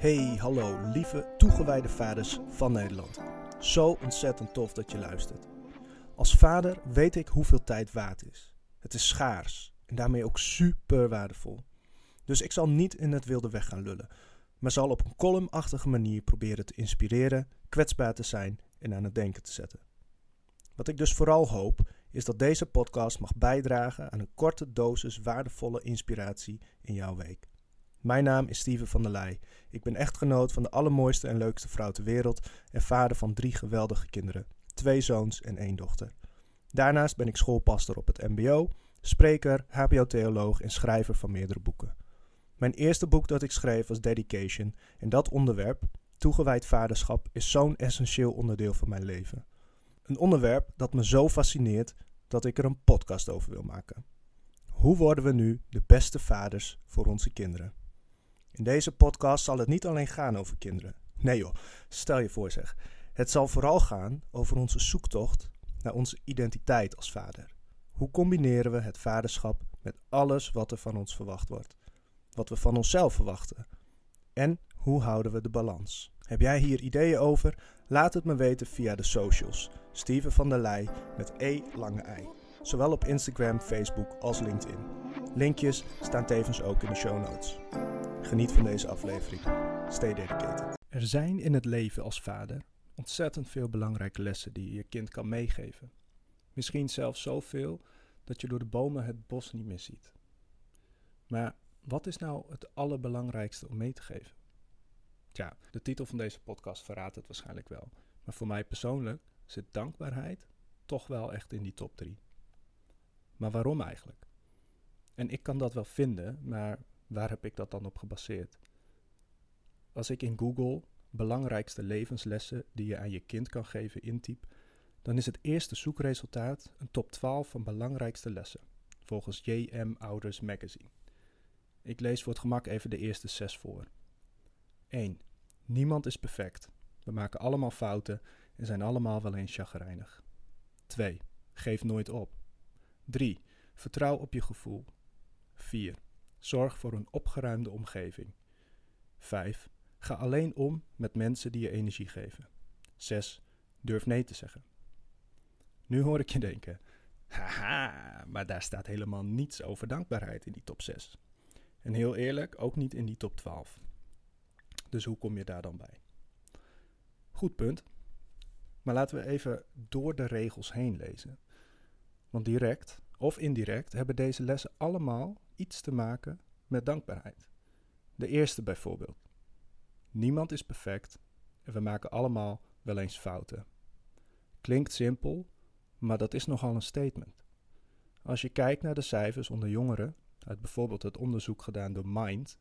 Hey, hallo, lieve toegewijde vaders van Nederland. Zo ontzettend tof dat je luistert. Als vader weet ik hoeveel tijd waard is. Het is schaars en daarmee ook super waardevol. Dus ik zal niet in het wilde weg gaan lullen, maar zal op een columnachtige manier proberen te inspireren, kwetsbaar te zijn en aan het denken te zetten. Wat ik dus vooral hoop, is dat deze podcast mag bijdragen aan een korte dosis waardevolle inspiratie in jouw week. Mijn naam is Steven van der Leij. Ik ben echtgenoot van de allermooiste en leukste vrouw ter wereld en vader van 3 geweldige kinderen, 2 zoons en 1 dochter. Daarnaast ben ik schoolpastor op het mbo, spreker, hbo-theoloog en schrijver van meerdere boeken. Mijn eerste boek dat ik schreef was Dedication en dat onderwerp, toegewijd vaderschap, is zo'n essentieel onderdeel van mijn leven. Een onderwerp dat me zo fascineert dat ik er een podcast over wil maken. Hoe worden we nu de beste vaders voor onze kinderen? In deze podcast zal het niet alleen gaan over kinderen. Nee joh, stel je voor zeg. Het zal vooral gaan over onze zoektocht naar onze identiteit als vader. Hoe combineren we het vaderschap met alles wat er van ons verwacht wordt? Wat we van onszelf verwachten? En hoe houden we de balans? Heb jij hier ideeën over? Laat het me weten via de socials. Steven van der Leij met E-lange-I. Zowel op Instagram, Facebook als LinkedIn. Linkjes staan tevens ook in de show notes. Geniet van deze aflevering. Stay dedicated. Er zijn in het leven als vader ontzettend veel belangrijke lessen die je je kind kan meegeven. Misschien zelfs zoveel dat je door de bomen het bos niet meer ziet. Maar wat is nou het allerbelangrijkste om mee te geven? Tja, de titel van deze podcast verraadt het waarschijnlijk wel. Maar voor mij persoonlijk zit dankbaarheid toch wel echt in die top 3. Maar waarom eigenlijk? En ik kan dat wel vinden, maar waar heb ik dat dan op gebaseerd? Als ik in Google belangrijkste levenslessen die je aan je kind kan geven intyp, dan is het eerste zoekresultaat een top 12 van belangrijkste lessen, volgens JM Ouders Magazine. Ik lees voor het gemak even de eerste 6 voor. 1. Niemand is perfect. We maken allemaal fouten en zijn allemaal wel eens chagrijnig. 2. Geef nooit op. 3. Vertrouw op je gevoel. 4. Zorg voor een opgeruimde omgeving. 5. Ga alleen om met mensen die je energie geven. 6. Durf nee te zeggen. Nu hoor ik je denken, haha, maar daar staat helemaal niets over dankbaarheid in die top 6. En heel eerlijk, ook niet in die top 12. Dus hoe kom je daar dan bij? Goed punt. Maar laten we even door de regels heen lezen. Want direct of indirect hebben deze lessen allemaal iets te maken met dankbaarheid. De eerste bijvoorbeeld. Niemand is perfect en we maken allemaal wel eens fouten. Klinkt simpel, maar dat is nogal een statement. Als je kijkt naar de cijfers onder jongeren, uit bijvoorbeeld het onderzoek gedaan door Mind,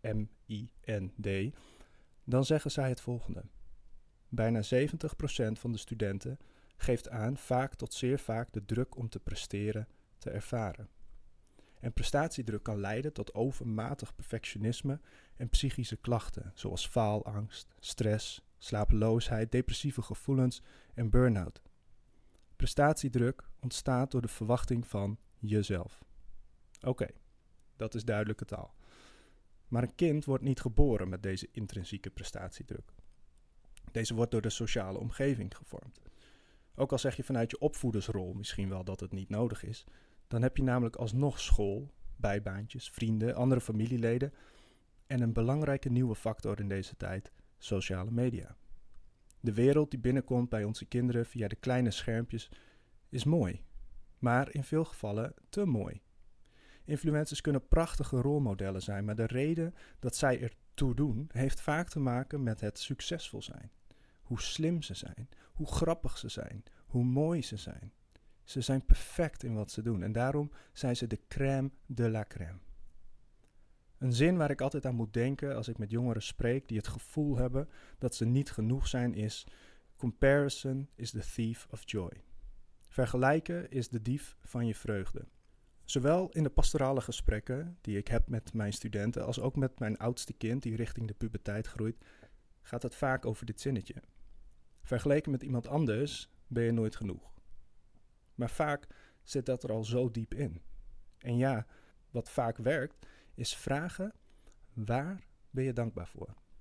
M-I-N-D, dan zeggen zij het volgende. Bijna 70% van de studenten geeft aan vaak tot zeer vaak de druk om te presteren te ervaren. En prestatiedruk kan leiden tot overmatig perfectionisme en psychische klachten, zoals faalangst, stress, slapeloosheid, depressieve gevoelens en burn-out. Prestatiedruk ontstaat door de verwachting van jezelf. Oké, dat is duidelijke taal. Maar een kind wordt niet geboren met deze intrinsieke prestatiedruk. Deze wordt door de sociale omgeving gevormd. Ook al zeg je vanuit je opvoedersrol misschien wel dat het niet nodig is, dan heb je namelijk alsnog school, bijbaantjes, vrienden, andere familieleden en een belangrijke nieuwe factor in deze tijd, sociale media. De wereld die binnenkomt bij onze kinderen via de kleine schermpjes is mooi, maar in veel gevallen te mooi. Influencers kunnen prachtige rolmodellen zijn, maar de reden dat zij ertoe doen heeft vaak te maken met het succesvol zijn. Hoe slim ze zijn, hoe grappig ze zijn, hoe mooi ze zijn. Ze zijn perfect in wat ze doen en daarom zijn ze de crème de la crème. Een zin waar ik altijd aan moet denken als ik met jongeren spreek die het gevoel hebben dat ze niet genoeg zijn is: comparison is the thief of joy. Vergelijken is de dief van je vreugde. Zowel in de pastorale gesprekken die ik heb met mijn studenten als ook met mijn oudste kind die richting de puberteit groeit, gaat het vaak over dit zinnetje. Vergeleken met iemand anders ben je nooit genoeg. Maar vaak zit dat er al zo diep in. En ja, wat vaak werkt, is vragen: waar ben je dankbaar voor?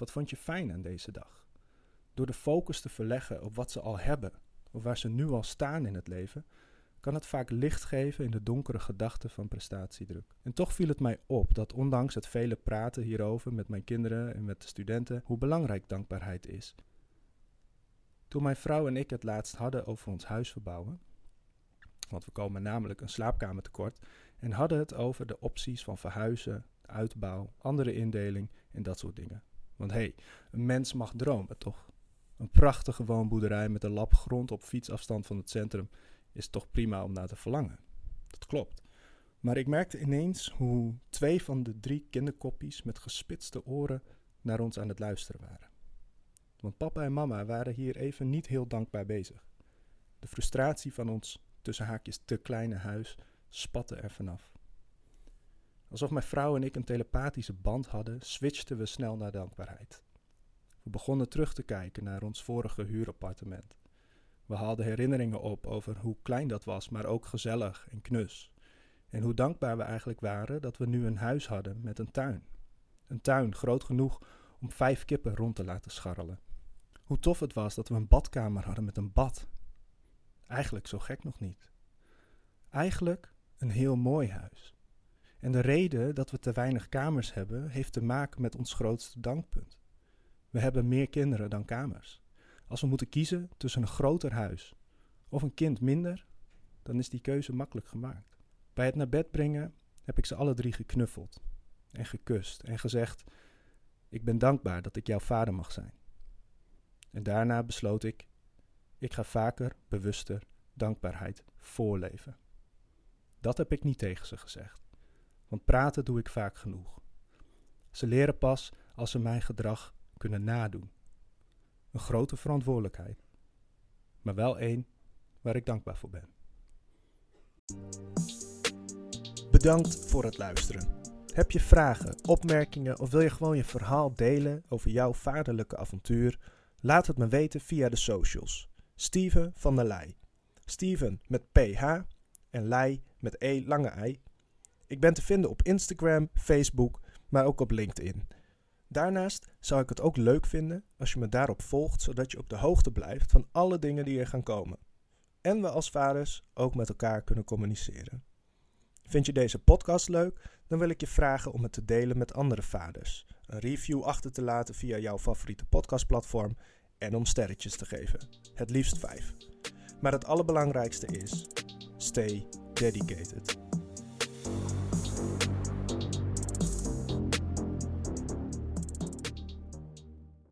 Wat vond je fijn aan deze dag? Door de focus te verleggen op wat ze al hebben, of waar ze nu al staan in het leven, kan het vaak licht geven in de donkere gedachten van prestatiedruk. En toch viel het mij op dat ondanks het vele praten hierover met mijn kinderen en met de studenten, hoe belangrijk dankbaarheid is. Toen mijn vrouw en ik het laatst hadden over ons huis verbouwen, want we komen namelijk een slaapkamer tekort, en hadden het over de opties van verhuizen, uitbouw, andere indeling en dat soort dingen. Want een mens mag dromen, toch? Een prachtige woonboerderij met een lap grond op fietsafstand van het centrum is toch prima om naar te verlangen. Dat klopt. Maar ik merkte ineens hoe 2 van de 3 kinderkoppies met gespitste oren naar ons aan het luisteren waren. Want papa en mama waren hier even niet heel dankbaar bezig. De frustratie van ons tussen haakjes te kleine huis spatte er vanaf. Alsof mijn vrouw en ik een telepathische band hadden, switchten we snel naar dankbaarheid. We begonnen terug te kijken naar ons vorige huurappartement. We haalden herinneringen op over hoe klein dat was, maar ook gezellig en knus. En hoe dankbaar we eigenlijk waren dat we nu een huis hadden met een tuin. Een tuin groot genoeg om 5 kippen rond te laten scharrelen. Hoe tof het was dat we een badkamer hadden met een bad. Eigenlijk zo gek nog niet. Eigenlijk een heel mooi huis. En de reden dat we te weinig kamers hebben, heeft te maken met ons grootste dankpunt. We hebben meer kinderen dan kamers. Als we moeten kiezen tussen een groter huis of een kind minder, dan is die keuze makkelijk gemaakt. Bij het naar bed brengen heb ik ze alle 3 geknuffeld en gekust en gezegd: ik ben dankbaar dat ik jouw vader mag zijn. En daarna besloot ik ga vaker, bewuster dankbaarheid voorleven. Dat heb ik niet tegen ze gezegd, want praten doe ik vaak genoeg. Ze leren pas als ze mijn gedrag kunnen nadoen. Een grote verantwoordelijkheid, maar wel één waar ik dankbaar voor ben. Bedankt voor het luisteren. Heb je vragen, opmerkingen of wil je gewoon je verhaal delen over jouw vaderlijke avontuur? Laat het me weten via de socials. Steven van der Leij. Steven met PH en Leij met E lange I. Ik ben te vinden op Instagram, Facebook, maar ook op LinkedIn. Daarnaast zou ik het ook leuk vinden als je me daarop volgt, zodat je op de hoogte blijft van alle dingen die er gaan komen. En we als vaders ook met elkaar kunnen communiceren. Vind je deze podcast leuk? Dan wil ik je vragen om het te delen met andere vaders. Een review achter te laten via jouw favoriete podcastplatform en om sterretjes te geven. Het liefst 5. Maar het allerbelangrijkste is: stay dedicated.